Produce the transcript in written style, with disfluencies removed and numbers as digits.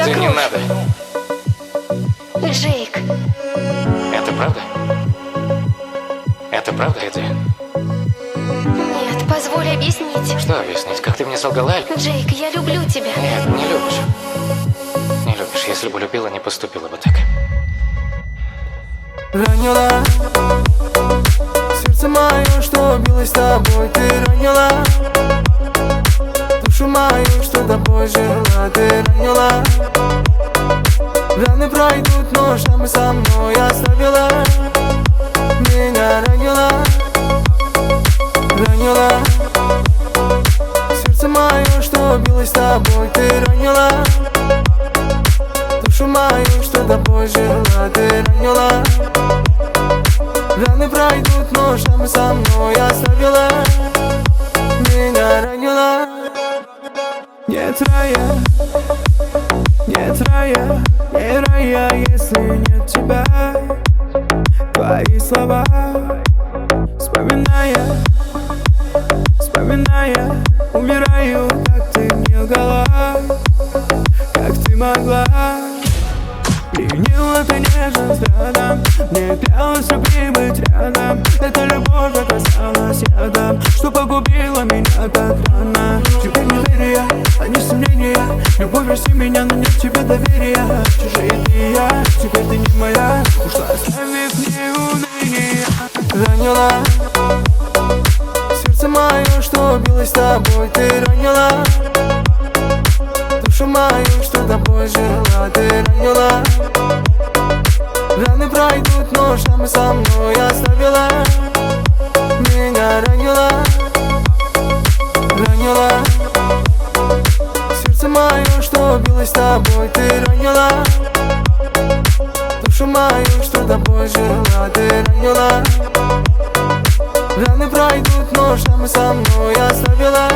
Эдди, не надо. Джейк. Это правда? Это правда, Эдди? Нет, позволь объяснить. Что объяснить? Как ты мне солгала? Джейк, я люблю тебя. Нет, не любишь. Не любишь. Если бы любила, не поступила бы так. Ранила сердце мое, что билось с тобой. Ты ранила душу мою, что тобой жила. Ты ранила. Раны пройдут, но шрамы со мной оставила. Меня ранила. Ранила сердце мое, что билось с тобой. Ты ранила душу мою, что тобой жила. Ты ранила. Раны пройдут, но шрамы со мной оставила. Меня ранила. Нет рая, нет рая, не рая, если нет тебя. Твои слова, вспоминая, вспоминая, умираю, как ты мне лгала, как ты могла. Применила ты нежным взглядом, мне клялась любви быть рядом. Эта любовь оказалась ядом, что погубила меня так рано. Теперь не верю я, а не сомнения. Любовь прости меня, но нет тебе доверия. Чужие ты я, теперь ты не моя. Ушла, оставив мне уныние. Ранила сердце мое, что билось с тобой. Ты ранила душу мою, что тобой жила. Ты ранила. Раны пройдут, но шрамы со мной оставила. Меня ранила. Ранила сердце мое, что билось с тобой. Ты ранила душу мою, что тобой жила. Ты ранила. Раны пройдут, но шрамы со мной оставила.